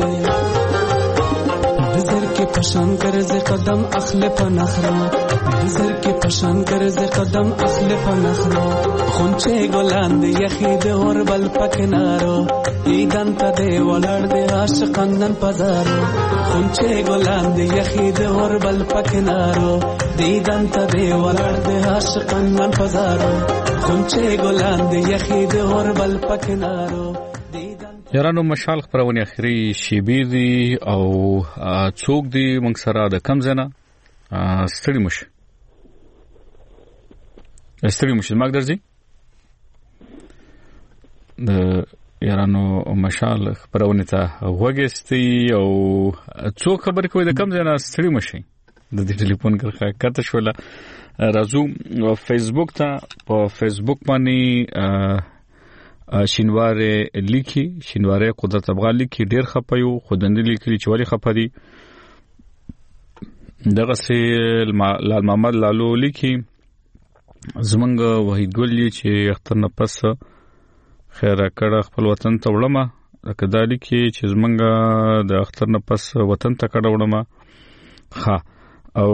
R: زر کې پشان کرز قدم اخله په نخرا زر کې پشان کرز قدم اخله په نخرا خونچه ګلان دی یخید اور بل پکنارو ایدان ته دی ولړ دی عاشقانن پزارو خونچه ګلان دی یخید اور بل پکنارو ایدان ته دی ولړ دی عاشقانن پزارو خونچه ګلان دی یخید اور بل پکنارو
A: یارانو مشال خبرونه اخري شیبې دي او څوک دي موږ سره د کم زنه ستړي مشه ماګ درځي د یارانو مشال خبرونه ته وګستي او څوک خبر کوي د کم زنه ستړي مشه د دې ټلیفون کرخه کته شوله راځو فیسبوک ته په فیسبوک باندې شینواره لیکي شینواره قدرت افغان لیکي ډیر خپایو خودندې لیکلي چې ولی خپدي دغه سه لال محمد لالو لیکي زمنګ وحید ګل چې اختر نه پس خیره کړه خپل وطن ته وړمه کدا لیکي چې زمنګ د اختر نه پس وطن ته کړه وړمه ها او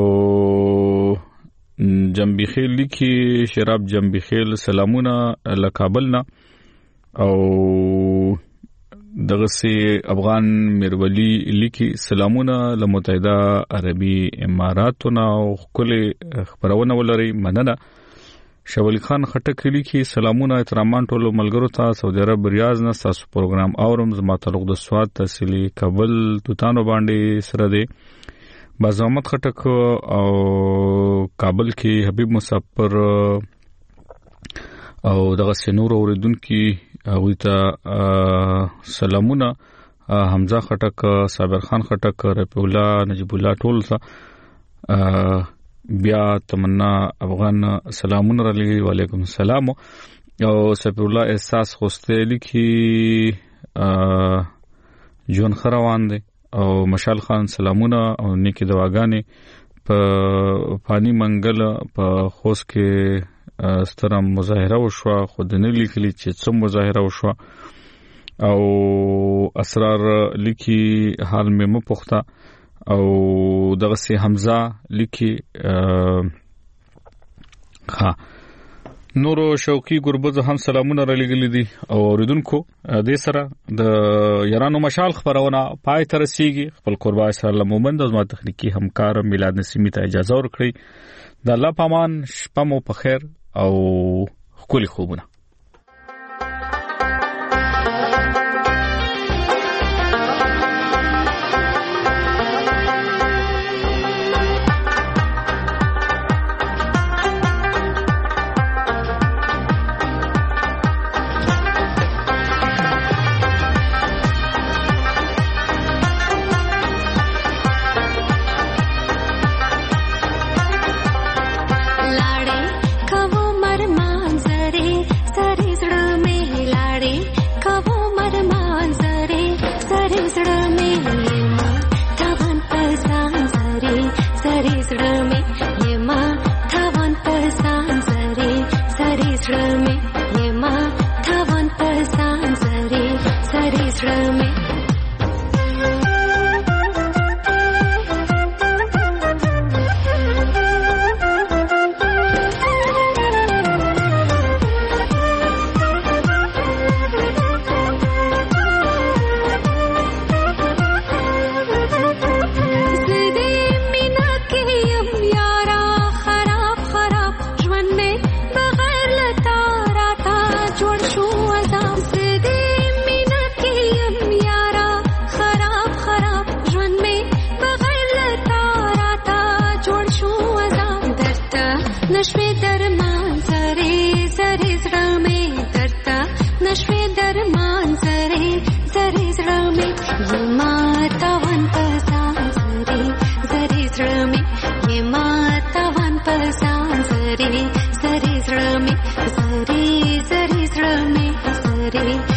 A: جنبیخیل لیکي شراب جنبیخیل سلامونه لکابل نه او دغه سي افغان میرولی لیکي سلامونه له متحده عربي اماراتونو او کله خبرونه ولري مننه شولی خان خټک لیکي سلامونه احترامان ټول ملګرو ته سعودي عرب ریاض نه تاسو پروګرام اورم زما تعلق د سواد تحصیلي کابل توتانو باندې سره دی بازامت خټک او کابل کې حبیب مسافر او دغه سنور اوریدونکو هغه ته سلامونه حمزه خټک صابر خان خټک رفیع الله نجیب الله ټول ته بیا تمنا افغان سلامونه علی وعلیکم السلام او صفی الله احساس خوسته لیکي جون خروان دی او مشال خان سلامونه او نیکی دواګانې په پانی منګل په خوست کې سترم مظاهره وشو خود نه لیکلي چې څوم مظاهره وشو او اسرار لیکي حال مې مپوخته او دغه سي حمزه لیکي ها نورو شوقي ګربز هم سلامونه را لګلې دي او اوریدونکو د سره د یارانو مشال خبرونه پای تر رسیږي خپل قربان سره مومند از ما تخنیکی همکار میلاد نسیمی ته اجازه ورکړي د الله پامان شپه مو په خیر او خولي خوبونه
H: Sari, sari, sari, sari, sari, sari, sari,